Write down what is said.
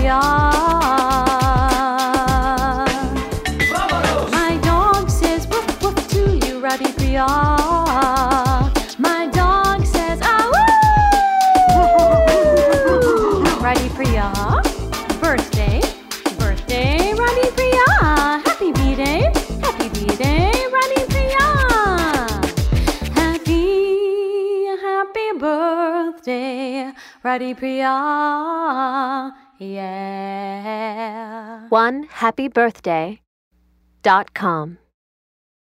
Priya. My dog says woof woof to you, Radhi Priya. My dog says ah woo. Radhi Priya. Birthday, birthday, Radhi Priya. Happy B-Day, happy B-Day, Radhi Priya. Happy birthday, Radhi Priya. Yeah. OneHappyBirthday.com